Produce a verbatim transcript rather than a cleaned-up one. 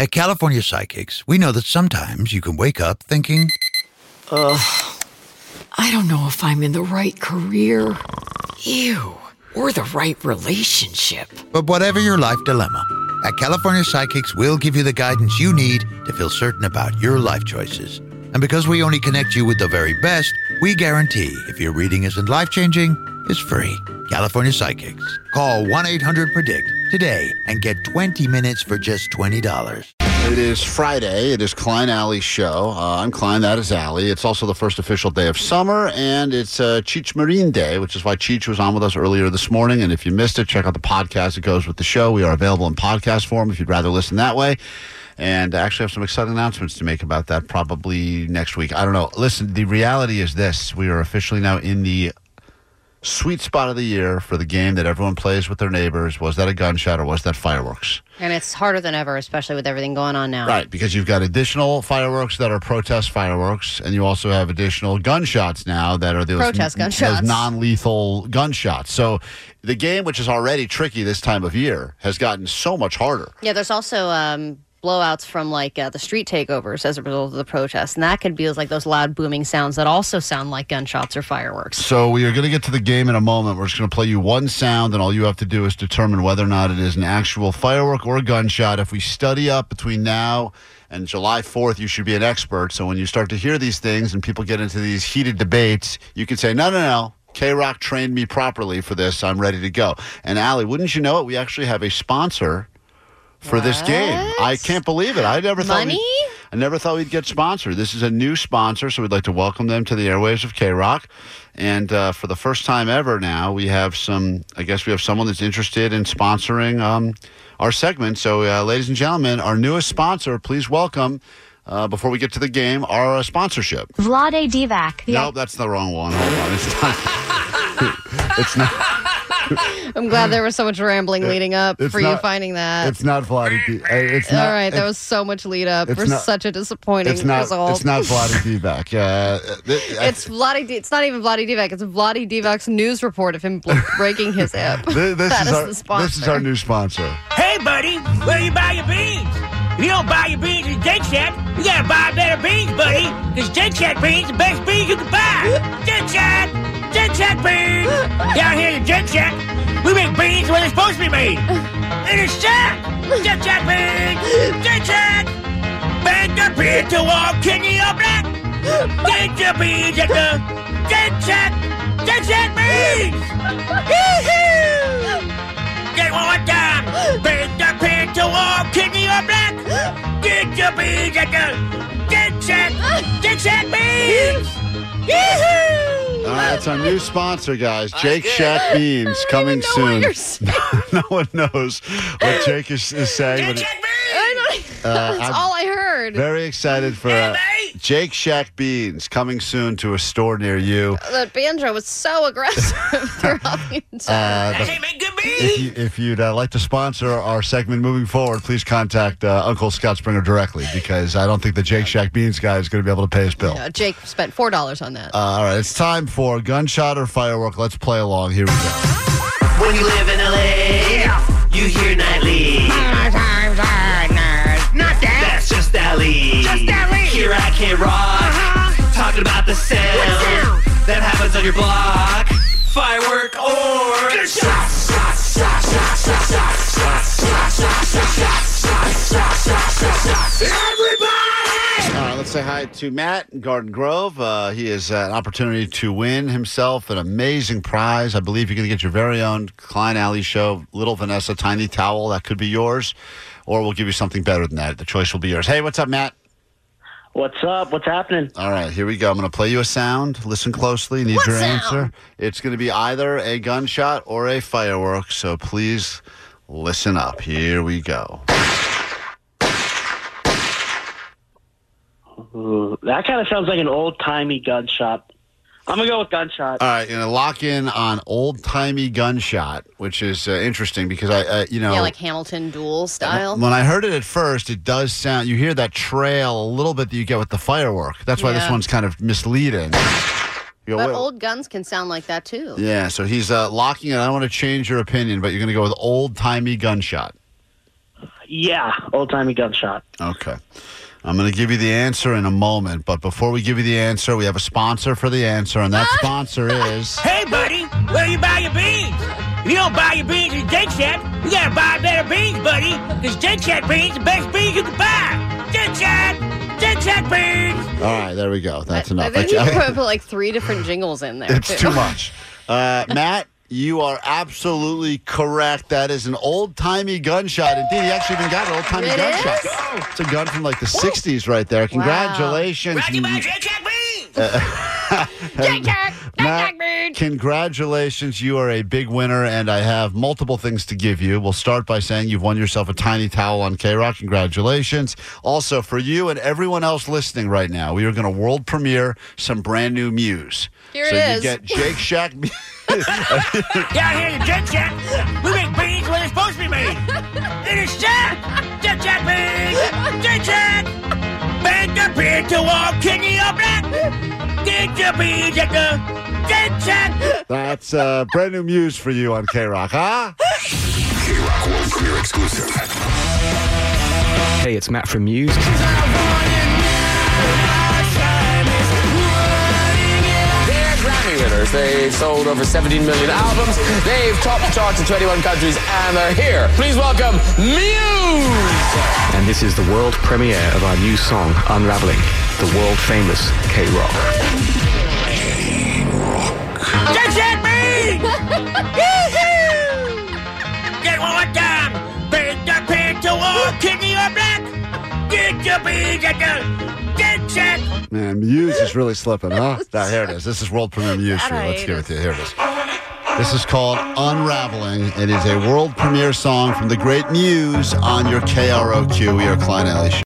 At California Psychics, we know that sometimes you can wake up thinking, Ugh, I don't know if I'm in the right career. Ew, or the right relationship. But whatever your life dilemma, at California Psychics, we'll give you the guidance you need to feel certain about your life choices. And because we only connect you with the very best, we guarantee if your reading isn't life-changing, it's free. California Psychics. Call one eight hundred predict today and get twenty minutes for just twenty dollars. It is Friday. It is Klein Alley's show. Uh, I'm Klein. That is Alley. It's also the first official day of summer, and it's uh, Cheech Marine Day, which is why Cheech was on with us earlier this morning. And if you missed it, check out the podcast that goes with the show. We are available in podcast form if you'd rather listen that way. And I actually have some exciting announcements to make about that probably next week. I don't know. Listen, the reality is this. We are officially now in the sweet spot of the year for the game that everyone plays with their neighbors. Was that a gunshot or was that fireworks? And it's harder than ever, especially with everything going on now. Right, because you've got additional fireworks that are protest fireworks, and you also have additional gunshots now that are those, protest gunshots. those non-lethal gunshots. So the game, which is already tricky this time of year, has gotten so much harder. Yeah, there's also um, blowouts from like uh, the street takeovers as a result of the protests, and that could be like those loud booming sounds that also sound like gunshots or fireworks. So we are going to get to the game in a moment. We're just going to play you one sound, and all you have to do is determine whether or not it is an actual firework or a gunshot. If we study up between now and July fourth, you should be an expert. So when you start to hear these things and people get into these heated debates, you can say, no, no, no. K-Rock trained me properly for this. I'm ready to go. And Allie, wouldn't you know it? We actually have a sponsor for what? this game. I can't believe it. I never thought Money? we'd, I never thought we'd get sponsored. This is a new sponsor, so we'd like to welcome them to the airwaves of K-Rock. And uh, for the first time ever now, we have some, I guess we have someone that's interested in sponsoring um, our segment. So, uh, ladies and gentlemen, our newest sponsor, please welcome, uh, before we get to the game, our uh, sponsorship. Vlade Divac. No, nope, that's the wrong one. Hold on. It's not. It's not. I'm glad there was so much rambling leading up It's for not- you finding that. It's not Vlade. D- It's not. All right, there it's- was so much lead up it's for not- such a disappointing It's not. result. It's not Vlade Divac. Uh, th- It's Vlade. D- It's not even Vlade Divac. It's Vlade Divac's news report of him bl- breaking his hip. Th- this That is is our. the sponsor. This is our new sponsor. Hey, buddy, where you buy your beans? If you don't buy your beans at Jake Shack, you gotta buy better beans, buddy. Because Jake Shack beans the best beans you can buy. Jake Shack! Jake Shack beans! Down here at Jake Shack, we make beans where they're supposed to be made. In a shack! Jake Shack beans! Jake Shack! Bang the beer to walk in your black! Get your beans at the Jake Shack! Jake Shack beans! Yee-hoo! Get one more time! Bang the beer to walk in your black! Get your beans at the Jake Shack! Jake Shack beans! Yee-hoo! All right, that's our new sponsor, guys. Jake Shack Beans coming know what soon. you're saying. No one knows what Jake is, is saying. Jake But Shack beans! I don't, Uh, that's I'm all I heard. very excited for uh, Jake Shack Beans coming soon to a store near you. That banjo was so aggressive throughout the entire. Uh, the- Hey, make good if, beans! you, if you'd uh, like to sponsor our segment moving forward, please contact uh, Uncle Scott Springer directly because I don't think the Jake Shack Beans guy is going to be able to pay his bill. Yeah, Jake spent four dollars on that. Uh, all right, it's time for gunshot or firework. Let's play along. Here we go. When you live in L A, you hear nightly. Sometimes I nerd. Not that. That's just Alley. Just Alley. Here I can rock. Uh-huh. Talking about the sound, sound? that happens on your block. Firework or Good shot. Everybody! All right, let's say hi to Matt in Garden Grove. Uh, he has uh, an opportunity to win himself an amazing prize. I believe you're going to get your very own Klein Alley Show Little Vanessa Tiny Towel. That could be yours, or we'll give you something better than that. The choice will be yours. Hey, what's up, Matt? What's up? What's happening? All right, here we go. I'm going to play you a sound. Listen closely. Need What your sound? answer. It's going to be either a gunshot or a firework, so please listen up. Here we go. Ooh, that kind of sounds like an old-timey gunshot. I'm going to go with gunshot. All right, going to lock in on old-timey gunshot, which is uh, interesting because, I, uh, you know... Yeah, like Hamilton duel style. When I heard it at first, it does sound... You hear that trail a little bit that you get with the firework. That's why this Yeah. one's kind of misleading. You go, But "Wait." old guns can sound like that too. Yeah, so he's uh, locking it. I don't want to change your opinion, but you're going to go with old-timey gunshot. Yeah, old timey gunshot. Okay. I'm going to give you the answer in a moment, but before we give you the answer, we have a sponsor for the answer, and that sponsor is... Hey, buddy, where you buy your beans? If you don't buy your beans at Jake Shack, you gotta buy better beans, buddy. Because Jake Shack beans are the best beans you can buy. Jake Shack! Jake Shack beans! All right, there we go. That's I, enough. I think Okay. you put, put like three different jingles in there. It's too. too much. Uh, Matt, you are absolutely correct. That is an old-timey gunshot. Indeed, he actually even got an old-timey It gunshot. is? It's a gun from like the sixties right there. Congratulations. Brought to you by Jake Shack beans! Jake Shack! Jake Matt, Shack beans! congratulations. You are a big winner, and I have multiple things to give you. We'll start by saying you've won yourself a tiny towel on K-Rock. Congratulations. Also, for you and everyone else listening right now, we are going to world premiere some brand new Muse. Here so it you is. get Jake Shack. Down here at Jake Shack, we make beans where they're supposed to be made. In a shack! Jake Shack beans! Jake Shack! Bang the beer to all kidney or black! Get your beans at the Jake Shack! That's uh, brand new Muse for you on K-Rock, huh? K-Rock World Premiere exclusive. Hey, it's Matt from Muse. They're Grammy winners. They've sold over seventeen million albums. They've topped the charts in twenty-one countries, and they're here. Please welcome Muse! And this is the world premiere of our new song, Unraveling, the world-famous K-Rock. Jake Shack beans! Yee-hoo! Get one more time! Bang the beer to all kidney or black! Get your beans at the Jake Shack! Man, Muse is really slipping, huh? Ah, here it is. This is world premiere Muse for you. That Let's give it to you. Here it is. This is called Unraveling. It is a world premiere song from the great Muse on your K R O Q. We are Klein Alley Show.